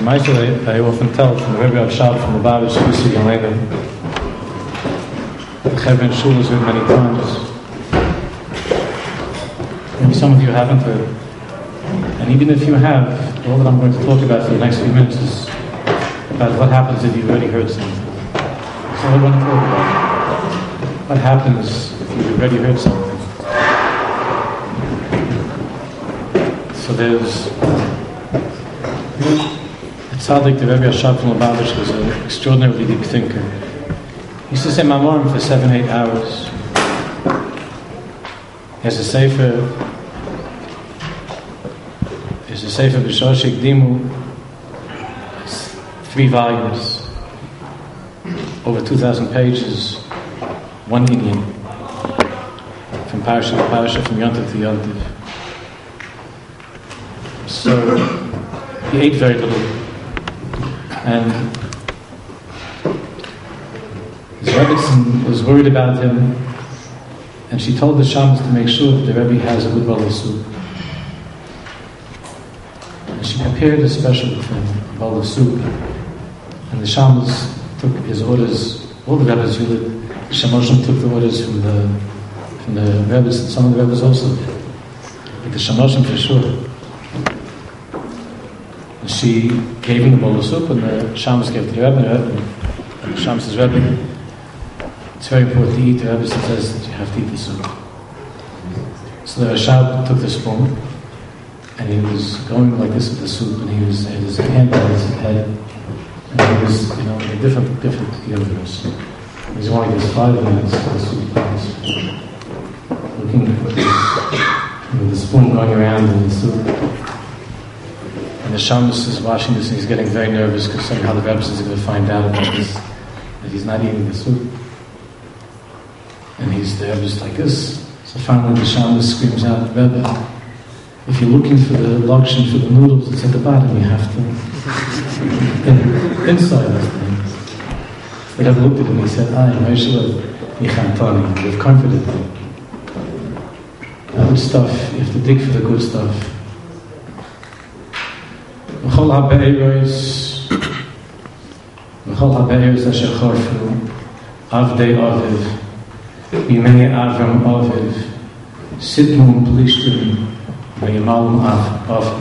I often tell from the Rebbe of Shab from the Babish Kusig and later the Chevron and Shul has heard many times. Maybe some of you haven't heard. And even if you have, all that I'm going to talk about for the next few minutes is about what happens if you've already heard something. That's all I want to talk about. What happens if you've already heard something? So there's Tzaddik, the Rebbe Ashab from Lubavitch, was an extraordinarily deep thinker. He used to say Mamorim for 7-8 hours. He has a sefer B'Shoshik Dimu, 3 volumes, over 2,000 pages, one Indian, from parasha to parasha, from Yontif to Yontif. So he ate very little, and his Rebbetzin was worried about him, and she told the Shamas to make sure that the Rebbe has a good bowl of soup. And she prepared a special thing, a bowl of soup, and the Shamas took his orders. All the Rebbe's Yulid, the Shamoshim took the orders from the Rebbe's, and some of the Rebbe's also did, but the Shamoshim for sure. She gave him the bowl of soup, and the Shamas gave it to the Rebbe, and the Shamas says, Rebbe, it's very important to eat. The Rebbe says that you have to eat the soup. So the Rashab took the spoon, and he was going like this with the soup, and he had his hand on his head, and he was, in a different universe. He was only just 5 minutes for the soup, looking with the spoon going around in the soup. And the Shamus is watching this, and he's getting very nervous because somehow the Rebbe is going to find out about this, that he's not eating the soup. And the Rebbe is like this. So finally the Shamus screams out, Rebbe, if you're looking for the lokshin for the noodles, it's at the bottom, you have to inside this thing. The Rebbe looked at him and he said, you've comforted me. Good stuff, you have to dig for the good stuff. V'chol ha'be'eros asher chorfu avdei aviv b'mei Avram aviv sidmu plishtim v'yimalum aviv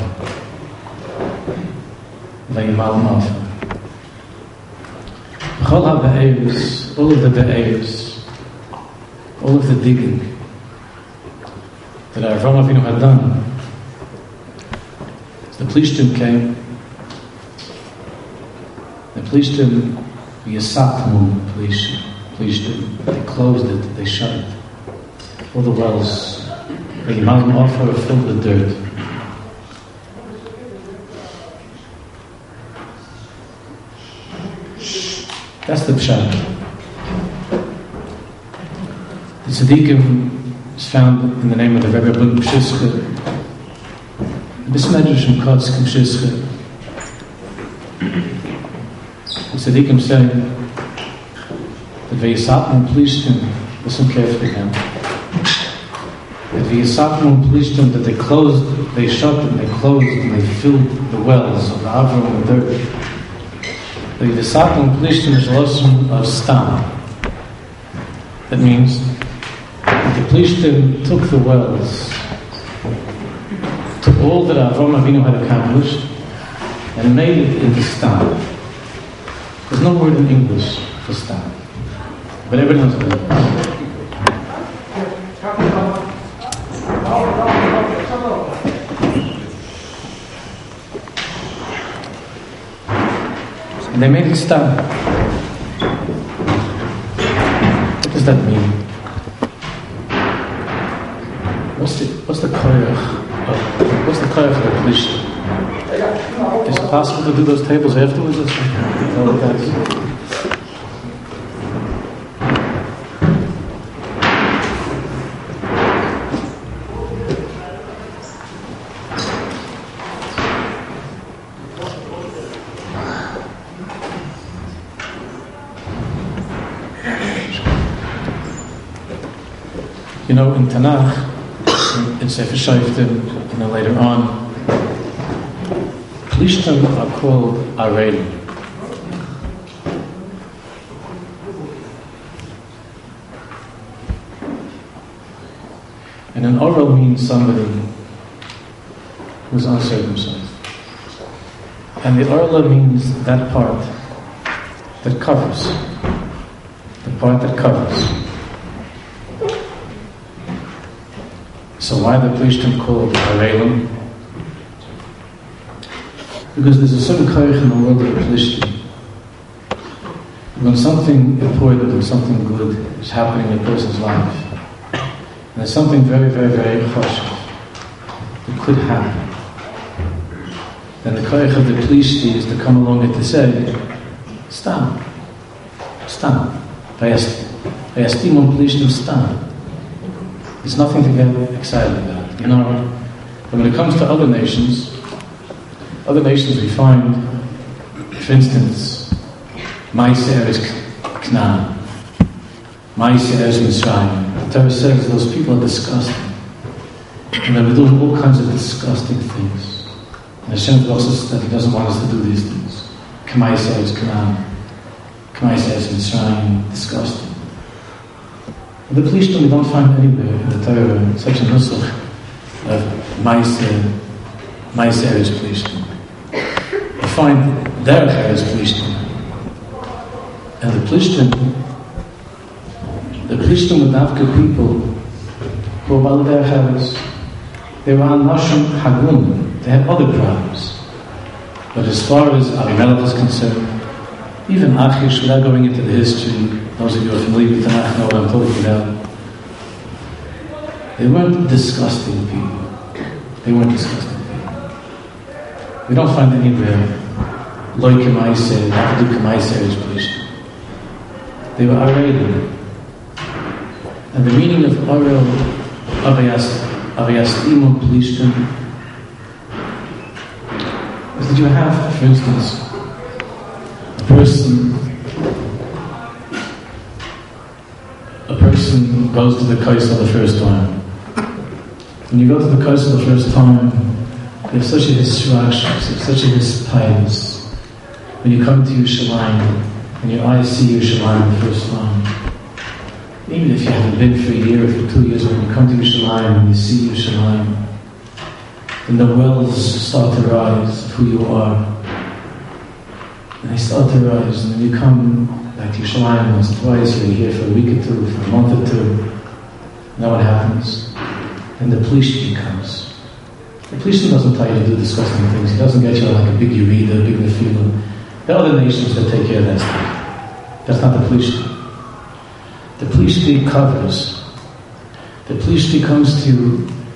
V'chol ha'be'eros, all of the be'eros, all of the digging that Avram Avinu had done, the Plishtim came. The Plishtim, Yasatmu Plishtim, they closed it, they shut it. All the wells, the Imam Offer filled with dirt. That's the Pshat. The Tzaddikim is found in the name of the Rebbe Abun Pshishcha. This medrash in Kotz Pshishcha. The Tzaddikim say that V'yisatmu Plishtim, listen carefully now, that V'yisatmu Plishtim, that they closed, they shut and they closed and they filled the wells of the Avram and dirt. The V'yisatmu Plishtim is a lesson of Stam. That means that the Plishtim took the wells, took all that Avram Avinu had accomplished and made it into Stam. There's no word in English for Stam, but everyone knows it. And they made it Stam. What does that mean? What's the koyach of the Plishtim? Is it possible to do those tables afterwards? In Tanakh, in Sefer Shoftim, later on, Plishtim are called Arelim. And an Orel means somebody who's uncircumcised. And the Orla means that part that covers. The part that covers. So why the Plishtim called Arelim? Because there's a certain koich in the world of Plishtim. When something important and something good is happening in a person's life, and there's something very, very, very choshev that could happen, then the koich of the Plishti is to come along and to say, Stam. Vayastimon Plishtim Stam. There's nothing to get excited about. You know, but when it comes to other nations we find, for instance, Ma'aser is Canaan, Ma'aser is Mitzrayim. The Torah says those people are disgusting. And they were doing all kinds of disgusting things. And Hashem tells us that He doesn't want us to do these things. Ma'aser is Canaan, Ma'aser is Mitzrayim, disgusting. The Plishtim we don't find anywhere in the Torah such a nusach of Ma'aser is Plishtim. We find Derech is Plishtim. And the Plishtim were Dafka people who were Bal Derech. They were Anashim Hagum. They had other problems. But as far as Avimelech is concerned, even Achish, without going into the history, those of you who are familiar with Tanakh know what I'm talking about, they weren't disgusting people. We don't find anywhere Loi K'maiser, Avdu K'maiser is Plishtim. They were Arelim. And the meaning of Arel, Avayastimon Plishtim, is that you have, for instance, a person goes to the Kaisel the first time. When you go to the Kaisel the first time, you have such a histractions, such a hispires. When you come to Yerushalayim, and your eyes see Yerushalayim the first time, even if you haven't been for a year or for 2 years, when you come to Yerushalayim and you see Yerushalayim, then the wells start to rise of who you are. And they start to rise, and then you come back to Yerushalayim once or twice, you're here for a week or two, for a month or two. Now what happens? Then the Plishtim comes. The Plishtim doesn't tell you to do disgusting things. He doesn't get you like a big Yerida, a big Nefila. There are other nations that take care of that stuff. That's not the Plishtim. The Plishtim covers. The Plishtim comes to you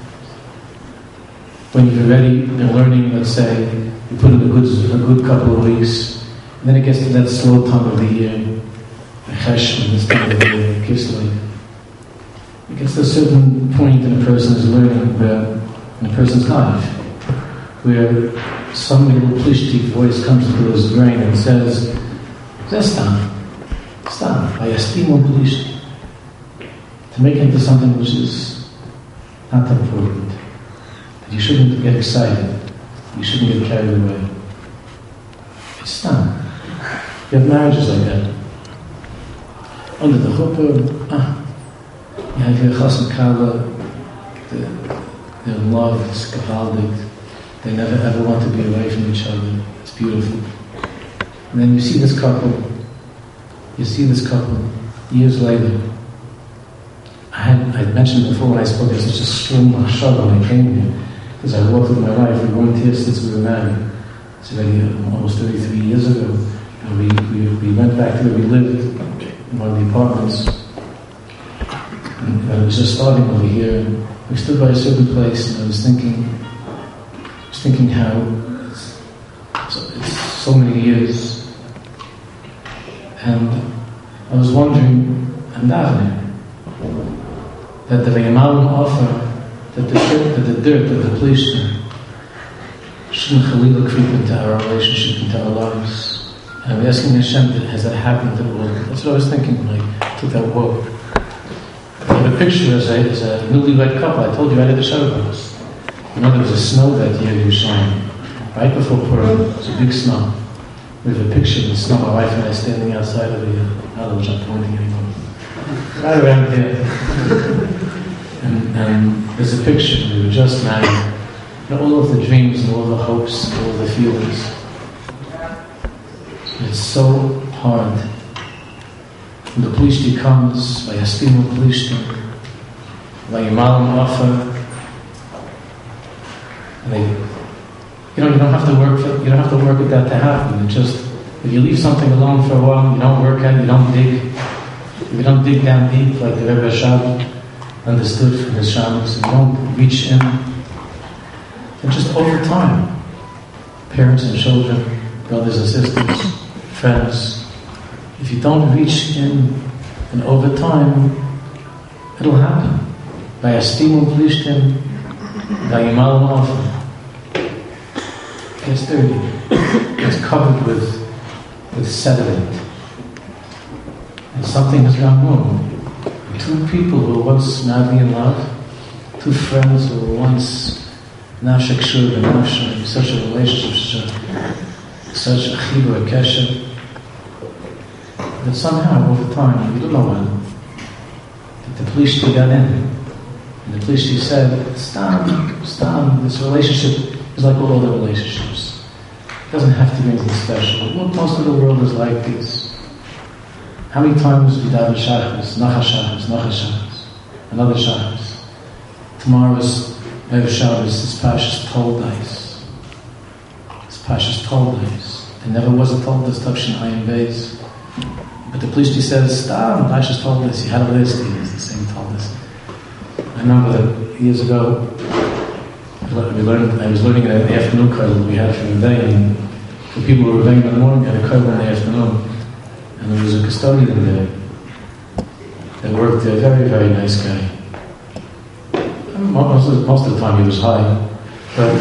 when you've already been learning, let's say, you put in a good couple of weeks, and then it gets to that slow time of the year, the Cheshm, this time of the year, Kislev. It gets to a certain point in a person's learning, in a person's life, where some little Plishti voice comes into his brain and says, Stam, Vayastimon Plishtim. To make it into something which is not important. That you shouldn't get excited. You shouldn't get carried away. It's Stam. You have marriages like that. Under the chuppah, you have your chas and kala, they're in love, it's gewaldig. They never ever want to be away from each other. It's beautiful. And then you see this couple years later. I mentioned before when I spoke, there's such a strong machshava when I came here. Because I walked with my wife, we weren't here since we were married. It's already almost 33 years ago. And we went back to where we lived, in one of the apartments. And it was just starting over here. And we stood by a certain place, and I was thinking how it's so many years. And I was wondering, and davening, that the Vayamalin offer that the dirt of the Plishtim shouldn't chalila creep into our relationship, into our lives. And I'm asking Hashem, has that happened at all? That's what I was thinking when I took that walk. I have a picture as a newlywed couple. I told you right at the Shavuos. You know, there was a snow that year in Yerushalayim. I right before Purim, it was a big snow. We have a picture of the snow, my wife and I standing outside of the, I don't know which I'm pointing anymore. Right around here. and there's a picture, we were just married. And all of the dreams and all the hopes and all the feelings. It's so hard. When the Plishti comes, by Yastimu Plishtim, by Yimalim Offer, and they, you don't have to work for, you don't have to work at that to happen. It just, if you leave something alone for a while, you don't work at it, you don't dig. If you don't dig down deep, like the Rebbe Shab understood from his Shabbos, and you don't reach in, and just over time, parents and children, brothers and sisters, friends, if you don't reach in, and over time, it'll happen. By Yastimu Plishtim, by Yimalim Offer. It gets dirty. It's covered with sediment. And something has gone wrong. Two people who were once madly in love, two friends who were once nafshak shur and nafshak, such a relationship, such a chibur, a kesher, that somehow over time, we don't know when, that the Plishti got in. And the Plishti said, stop, this relationship is like all other relationships. It doesn't have to be anything special. Well, most of the world is like this. How many times we daven Shachris, Nachas, another Shachris. Tomorrow's Erev Shabbos is Pashas Toldais. It's Pashas Toldais. There never was a Toldais, Tavshin Ayin Beis. But the Plishti says, stop, Pashas Toldais. You had a list, it's the same Toldais. I remember that years ago, I was learning in the afternoon kollel we had from the day, and for people who were learning in the morning, we had a kollel in the afternoon. And there was a custodian there that worked there, very, very nice guy. Most of the time he was high, but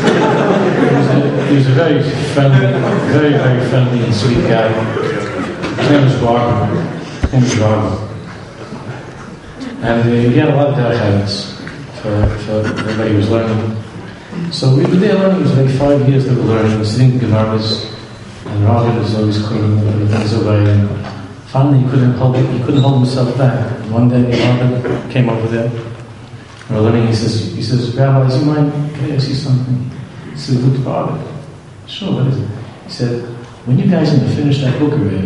he was a very friendly, very, very friendly and sweet guy. His name was Barbara. And he had a lot of dark habits for everybody who was learning. So we were there learning. It was like 5 years that we were learning, sitting Gemaras, and Ravid was always clean, everything's away. And finally, he couldn't hold himself back. And one day, Ravid came over there. We were learning. He says, Rabbi, do you mind? Can I ask you something? He said, look, Ravid. Sure, what is it? He said, when you guys are going to finish that book already,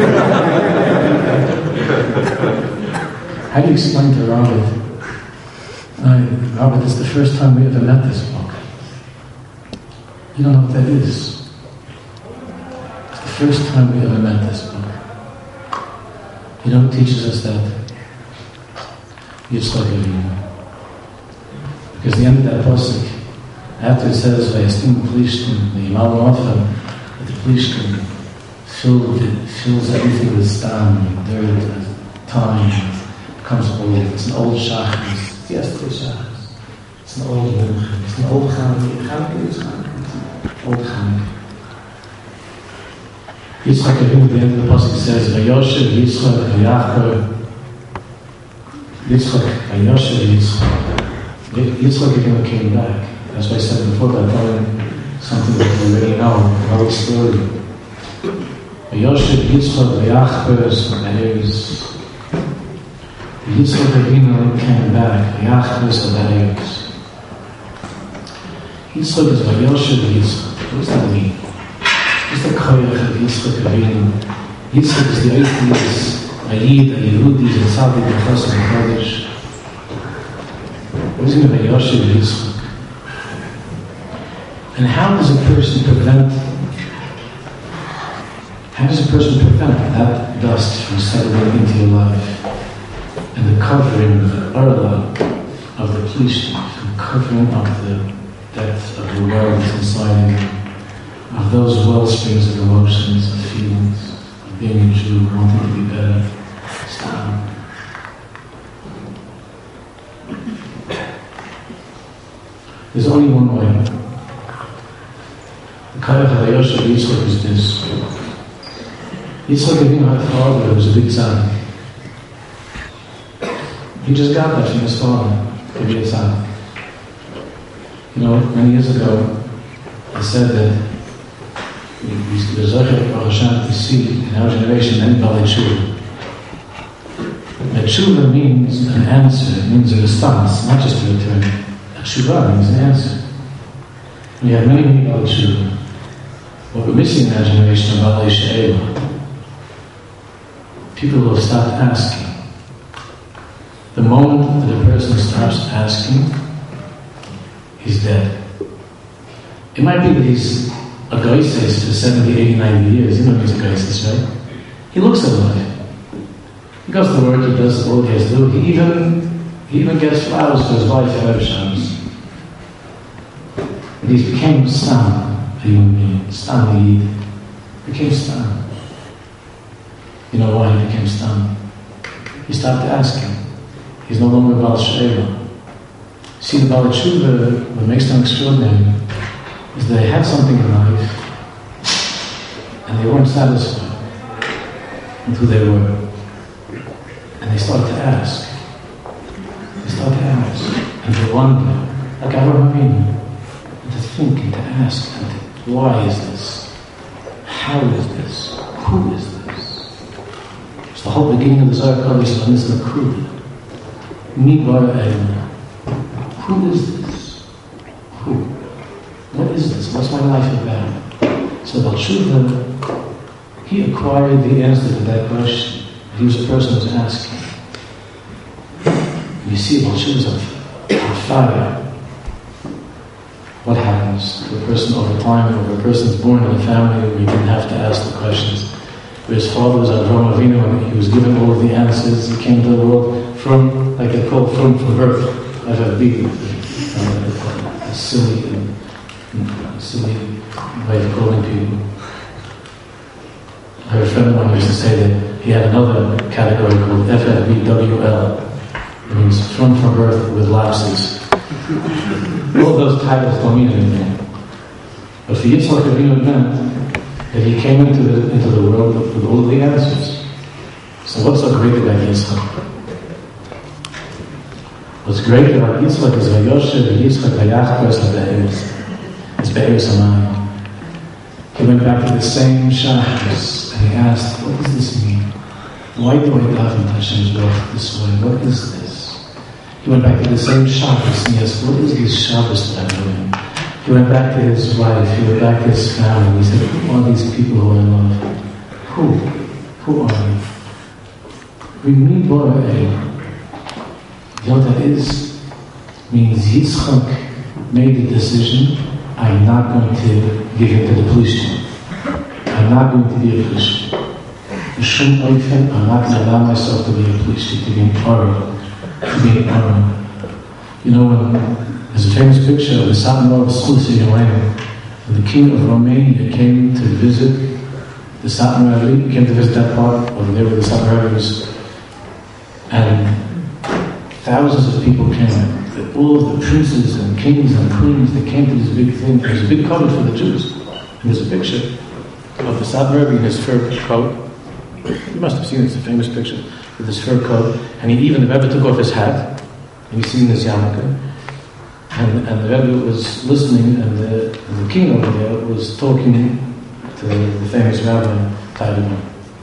how do you explain to Ravid? Ravid, it's the first time we ever met this book. You don't know what that is. It's the first time we ever met this book. You know what teaches us that? Yitzchak Avinu. Because the end of that pasuk, after it says, Vayastim Plishtim, the Yimalim Offer, that the Plishtim fills everything with stam, dirt, time, becomes old. It's an old shachris. It's yesterday's shachris. It's an old mincha. It's an old Chanukah. Old Chanukah. Yitzchak Avinu, at the end of the pasuk says, Vayoshev Yitzchak V'yachar. Yitzchak. Yitzchak Avinu came back. That's why I said before, by telling something that we already know, an old story. Vayoshev Yitzchak V'yachar, so that is, Yitzchak Avinu came back. V'yachar, so that is. Yitzchak is Vayoshev Yitzchak. What does that mean? What's the koyach of Yitzchak Avinu? Yitzchak is the atheist, a Yid, a Yehudi, a Tzaddik, a Chassid, a Kodesh. What is going to be Vayoshev Yitzchak? And how does a person prevent that dust from settling into your life? And the covering, the orla of the Plishtim, from covering up the depth of the world that's inside you, of those well springs of emotions and feelings, of being a Jew, wanting to be better. Stop. There's only one way. The Kayach HaYoshev Yitzchak is this. Yitzchak Avinu had a father that was a big tzaddik. He just got that from his father to be a tzaddik. You know, many years ago, I said that the Zohar Baruch Hashem to see in our generation many Balei Tshuva. A tshuva means an answer, it means a response, not just a return. A tshuva means an answer. We have many Balei Tshuva. What we're missing in our generation are Balei She'ela. People who have stopped asking. The moment that a person starts asking, he's dead. It might be that he's a Geises for 70, 80, 90 years. You know he's a Geises, right? He looks alive. He goes to work, he does all he has to do. He even gets flowers for his wife at Erev Shabbos. But he became Stam, a human being. Stam Yid. Became Stam. You know why he became Stam? He stopped asking. He's no longer Baal She'ela. See, the Balei Tshuva, what makes them extraordinary, is they had something in life, and they weren't satisfied with who they were. And they started to ask. They started to ask, and to wonder, like Avraham Avinu, and to think, and to ask, and to, why is this? How is this? Who is this? It's the whole beginning of the Zohar Kodesh, and this is the Krud. Mi bara Eina. Who is this? Who? What is this? What's my life about? So Baal Tshuva, he acquired the answer to that question. He was a person who was asking. You see, Baal Tshuva is on fire. What happens to a person over time, or a person is born in a family where he didn't have to ask the questions? Where his father was Avraham Avinu, and he was given all of the answers. He came to the world from, like they call, from birth. I've had a big, a silly way of calling people. I have a friend of mine who used to say that he had another category called FFBWL. It means from birth with lapses. All those titles don't mean anything. But for Yitzchak Avinu it meant that he came into the world with all of the answers. So what's so great about Yitzchak? What's great about Yitzchak is Vayoshev Yitzchak Vayachkos HaBe'emes. It's Be'emes HaMayim. He went back to the same Shabbos and he asked, what does this mean? Why do I daven to Hashem's Baruch this way? What is this? He went back to the same Shabbos and he asked, what is this Shabbos that I'm doing? He went back to his wife, he went back to his family, he said, who are these people who I love? Who are they? We meet Bora Eila. You know what that is? It means Yitzchak made the decision, I'm not going to give him to the police. I'm not going to be a police. I'm not going to allow myself to be a police, to be an arm. You know, there's a famous picture of the Satmar of Susi when the king of Romania came to visit the Satmar Rebbe. He came to visit that part over there where the Satmar Rebbe was. And thousands of people came. All of the princes and kings and queens, they came to this big thing. There's a big cover for the Jews. And there's a picture of the Satmar Rebbe in his fur coat. You must have seen it, it's a famous picture with his fur coat. And the Rebbe took off his hat, and you've seen his yarmulke. And the Rebbe was listening, and the king over there was talking to the famous Rabbi Taiwan.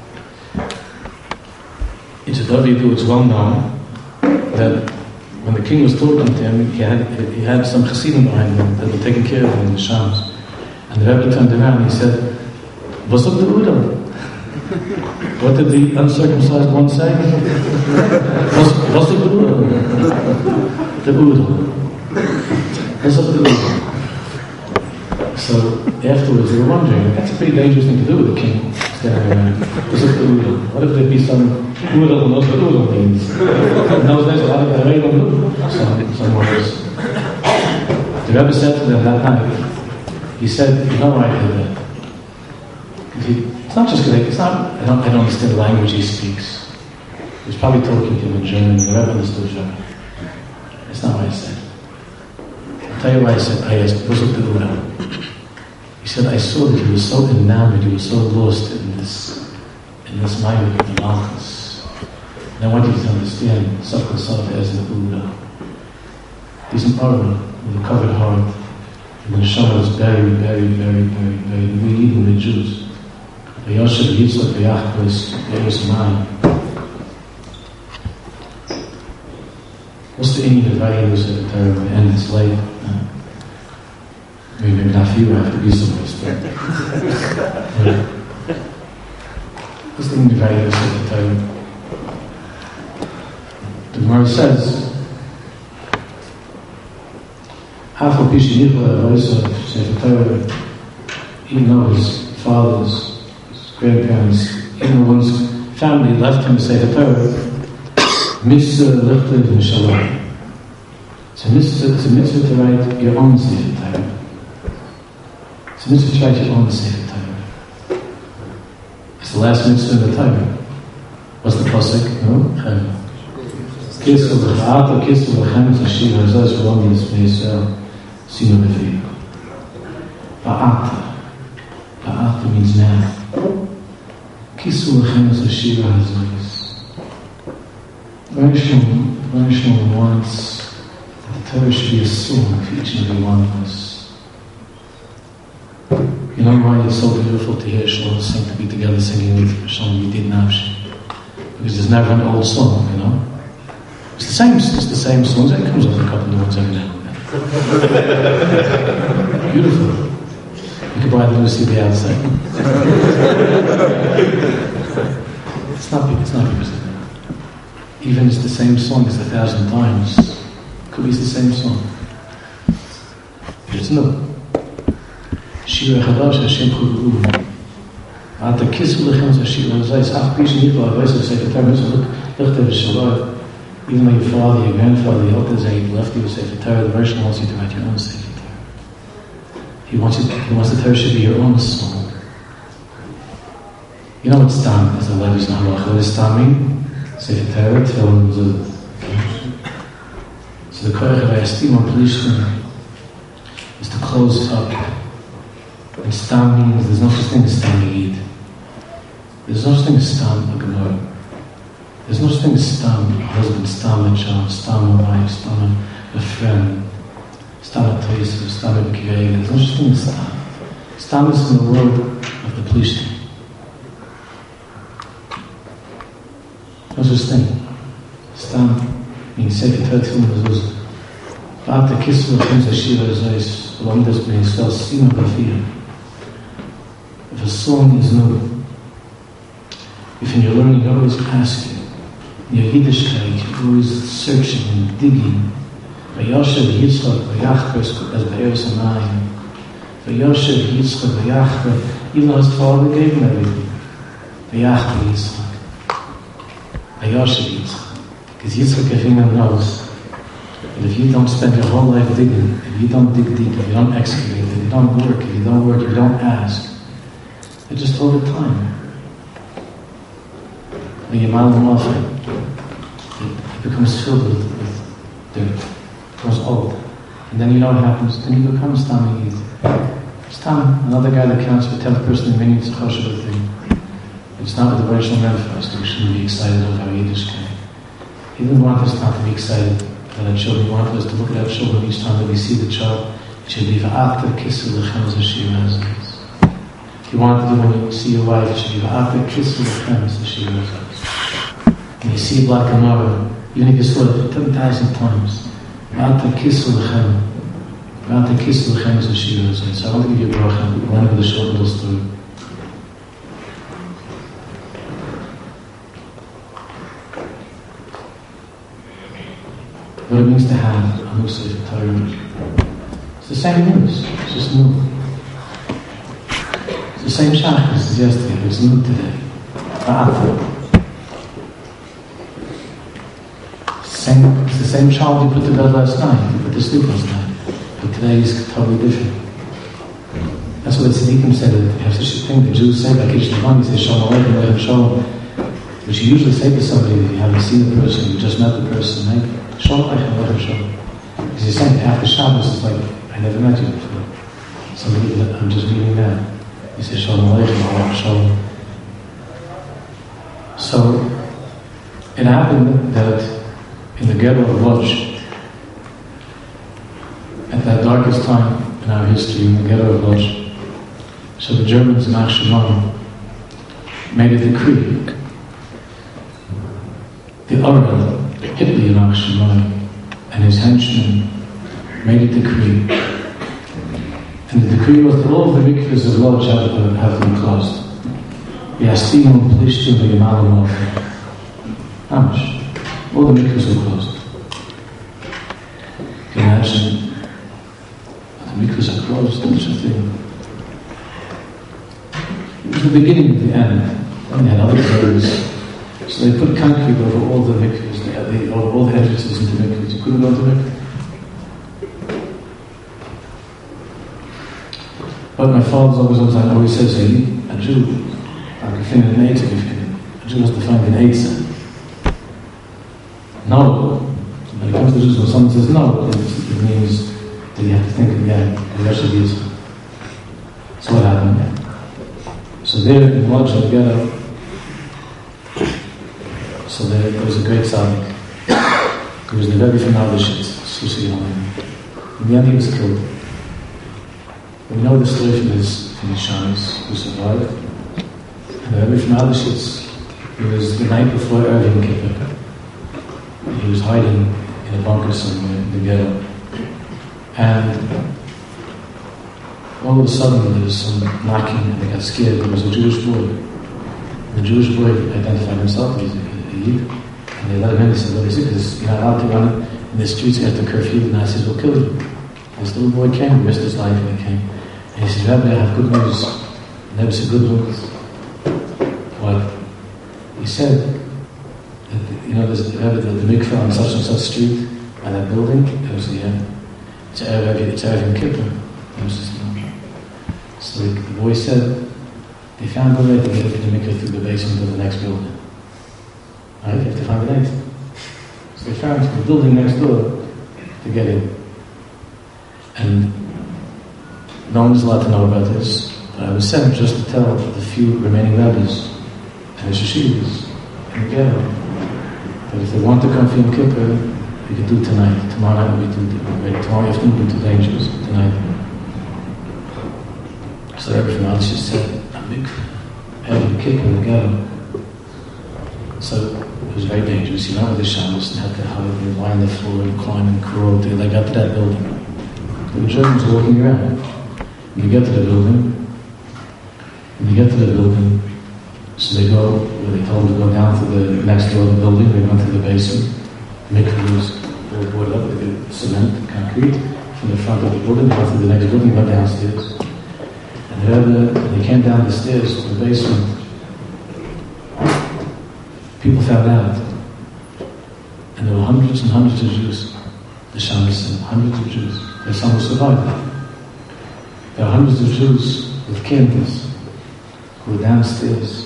In Shadavidu, it's well known that when the king was talking to him, he had some chassidim behind him that were taking care of him in the Shams. And the Rebbe turned around and he said, "What's up the Udam?" What did the uncircumcised one say? What's the Udam? The Udam. What's up the Udam? So afterwards they were wondering, that's a pretty dangerous thing to do with the king. What's up the Udam? What if there be some Udam who knows what Udam means? In those days a lot of them don't know some words. The Rebbe said to them that night, he said, you know why I did that? It's not just because I don't understand the language he speaks. He was probably talking to him in German. The Rebbe understood German. That's not what I said. I'll tell you why I said, I asked, what's up the Rebbe? He said, I saw that he was so enamored, he was so lost in this mind of the Malchus. And I want you to understand, Sakha Sav as the Buddha. He's an Arab with a covered heart. And the neshama is very, very, very, very, very weak, even the Jews. Vayoshev Yitzchak v'yachbos Be'eres Mayim. What's the Indian value of the Torah? And it's late. Maybe not for you, I have to be someplace. What's the Indian value of the Torah? The Gemara says, Afal Pishi Yichla Avoisa Sefer Torah, even though his fathers, his grandparents, even one's family left him to Sefer Torah, Mitzvah Lichted and Shalom. It's a mitzvah to write your own Sefer Torah. It's a mitzvah to write your own Sefer Torah. It's the last mitzvah in the Torah. What's the pasuk? No? Kisu l'cha'ata, kisu l'chem, t'ashir ha'zaz, v'lom yismei Yisrael, sinu b'viyah. Ba'ata. Ba'ata means now. Kisu l'chem, t'ashir ha'zaz. Rishon wants that the Torah should be a song for each and every one of us. You know why it's so beautiful to hear Shalom sing, to be together singing with Shalom Yidid Nafshi? Because there's never an old song, you know? It's the same songs. It comes over a couple of new ones every now and then. Beautiful. You can buy the new CD outside. It's not because of that. Even if it's the same song as 1,000 times, it could be the same song. But it's new. Shira Chadash Hashem Chuvuru. Ata Kisu Lechem Shira Zayis Ach Pishin Yitla Avaysa Sefer Torah Mitzvah Lichter Shalom. Even though your father, your grandfather, the elders left you a Sefer Torah, the Version wants you to write your own Sefer Torah. He wants the Torah should be your own song. You know what Stam is, the letters in Halacha. What does Stam mean? Sefer Torah, Tefillin, Zud. So the Koyach of Estim or Plishtim is to close up. And Stam means there's no such thing as Stam Yid. There's no such thing as Stam a Gemara. There's no such thing as Stam a husband, Stam a child, Stam a wife, Stam a friend, Stam a Toyser, Stam a Kirega. There's no such thing as Stam. Stam is in the word of the Plishtim. No such thing. Stam means Sefer Torah Tefillin Mezuzah. V'ata Kisu Lechem Zashira Zayis V'lom Yismei Yisrael Sinu b'viyah. If a song is new, if in your learning you're always asking, in your Yiddishkeit you're always searching and digging, Vayoshev Yitzchak v'yachbos as Be'eres Mayim, Vayoshev Yitzchak v'yachbos, even though his father gave him everything, V'yachbos Yitzchak. Vayoshev Yitzchak. Because Yitzchak everyone knows that if you don't spend your whole life digging, if you don't dig deep, if you don't excavate, if you don't work, if you don't ask, it's just over time. When you mount them off, it becomes filled with dirt. It becomes old. And then you know what happens? Then you become Stam Yid. Stam, another guy that counts for 10th person in many, it's a kosher thing. It's not what the Bereshit meant for us, that we shouldn't be excited over our Yiddishkeit. He didn't want us not to be excited that our children, he wanted us to look at our children each time that we see the child. It should be V'ata Kisu Lechem Zashir Hazayis. If you want to do when you see your wife, it should be V'ata Kisu Lechem Zashir Hazayis. When you see Black Gemara, even if you saw it 10,000 times, V'ata Kisu Lechem. V'ata Kisu Lechem Zashir Hazayis. So I want to give you a bracha. I want to give a short little story. What it means to have a new Sefer Torah. It's the same news, it's just new. It's the same shach as yesterday, but it's new today. It's the same child you put to bed last night, you put to sleep last night, but today is totally different. That's what the Tzaddikim said, that you have such a thing, the Jews say, like Kish Nevan, they say Shalom Aleichem, Aleichem Shalom, which you usually say to somebody if you haven't seen the person, you just met the person, right? Shalom Aleichem, Aleichem Shalom. Because you're saying after Shabbos, it's like, I never met you before. Somebody that I'm just meeting now. You say Shalom Aleichem, Aleichem Shalom. So, it happened that in the ghetto of Lodz, at that darkest time, in our history in the ghetto of Lodz. So the Germans in Achshimon made a decree. The Orel, Hitler in Achshimon, and his henchmen made a decree. And the decree was that all of the mikvahs of Lodz have been closed. Yastimum plishtim v'yimalum. How much? All the mikvahs were closed. Can you imagine? The mikvahs are closed, such a thing. It was the beginning of the end. Then they had other things. So they put concrete over all the mikvahs, over all the entrances into mikvahs. You couldn't go to mikvah. But my father always says, a Jew, a Jew has to find an Eitzah. No. When it comes to Jews, when someone says no, it means that you have to think again. So what happened? So there in Lodz ghetto, so there was a great tzaddik. He was the Rebbe from Aldershitz, Susi Yolim. In the end he was killed. We know the story from his shamis who survived. And the Rebbe from Aldershitz, it was the night before Erevin Kippur. He was hiding in a bunker somewhere in the ghetto. And all of a sudden there was some knocking and they got scared. There was a Jewish boy. And the Jewish boy identified himself as a Yid. And they let him in. They said, what is it? Because you're not allowed to run in the streets after curfew. The Nazis will kill you. And this little boy came, he risked his life when he came. And he said, Rabbi, I have good news. And Rebbe said, good news. What? He said, there's the mikveh on such and such street, by that building. It was it's Erevin Kippur. So the boy said, they found a way to get into the mikveh through the basement of the next building. Right? You have to find an exit. So they found the building next door to get in. And no one was allowed to know about this, but I was sent just to tell the few remaining rabbis and the yeshivas in the ghetto that if they want to come for Yom Kippur, we can do tonight. Tomorrow night will be too tomorrow afternoon will be too dangerous. Tonight. So everything else just said, a big Yom Kippur in the ghetto. So it was very dangerous. You know, with the shabbos and had to hide and lie on the floor and climb and crawl till they got to that building. The Germans were walking around. When you get to the building, so they go, they told them to go down to the next door of the building, they went to the basement, the mikveh was all boarded up with cement, concrete, from the front of the building, went to the next building, went downstairs. And they came down the stairs to the basement. People found out. And there were hundreds and hundreds of Jews. The Shammai said, hundreds of Jews. There's some who survived that. There are hundreds of Jews with candles who were downstairs.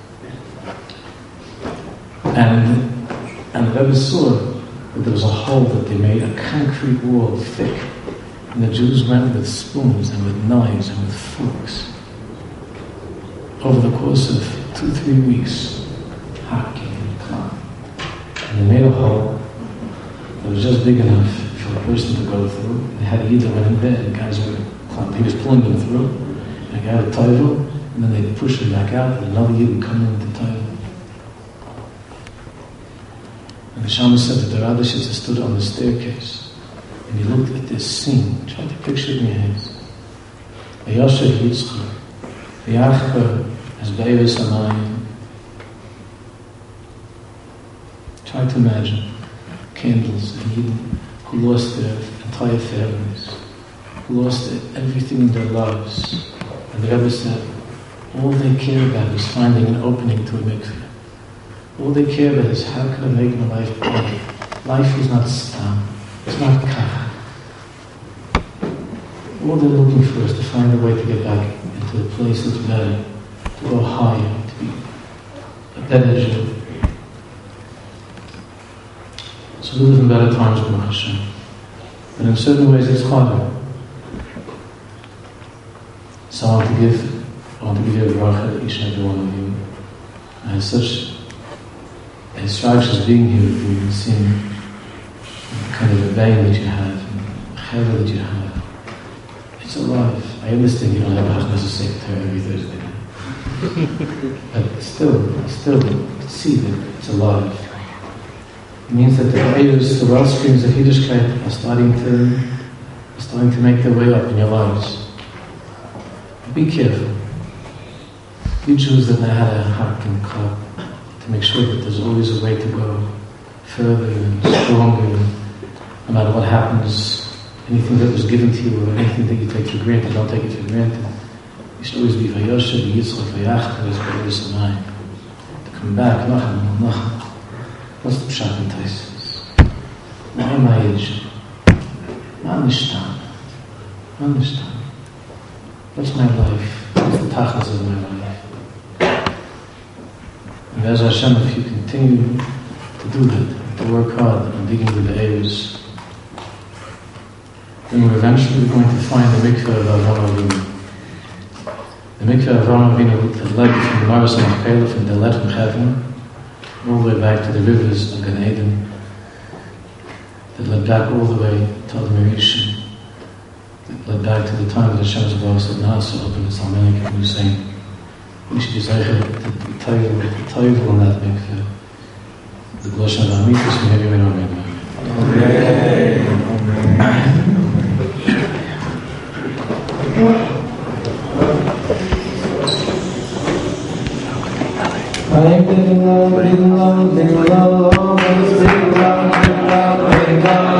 And the Rebbe saw that there was a hole that they made, a concrete wall thick. And the Jews went with spoons and with knives and with forks over the course of 2-3 weeks, hacking and climbing. And they made a hole that was just big enough for a person to go through. They had either went in bed, the guys were climbing. He was pulling them through, and a guy would toivel, and then they'd push him back out, and another Yid would come in with the toivel. And the Shammai said that the Radhashitza stood on the staircase, and he looked at this scene. Try to picture it in your heads. V'yoshev Yitzchak, v'yachbar as be'eres hamayim. Try to imagine candles and Yidden who lost their entire families, who lost everything in their lives. And the Rebbe said, all they care about is finding an opening to a mikveh. All they care about is how can I make my life better. Life is not stam, it's not kach. All they're looking for is to find a way to get back into a place that's better, to go higher, to be a better Jew. So we live in better times, Baruch Hashem. But in certain ways it's harder. So I want to give you a bracha to each and every one of you. I had such a structure being here with you and seeing the kind of a bang that you have, and the chevra that you have. It's alive. I understand you don't have Hachnas Secretary every Thursday. But still, see that it's alive. It means that the Eirus, the well springs of Yiddishkeit are starting to make their way up in your lives. Be careful. You Jews that know how to hack and clap, to make sure that there's always a way to go further and stronger, no matter what happens. Anything that was given to you or anything that you take for granted, don't take it for granted. You should always be Vayosha, Yitzchak, Vayachta, Vayosha, to come back, Nacham. What's the pshat in Taisus? Why am I age? Understand. What's my life? What's the tachas of my life? And as Hashem, if you continue to do that, to work hard on digging with the Eirus, then we're eventually going to find the mikveh of Avraham Avinu. The mikveh of Avraham Avinu that led from the Maras and Caliph and that led from Heaven all the way back to the rivers of Gan Eden, that led back all the way to the Merishim, that led back to the time that Hashem Zebah said, "Nasa open the Salmenik and Hussein." We should be zeicher to the Toivel on that mikveh. The Glosha of Amitis, we have you in our Amen. Amen.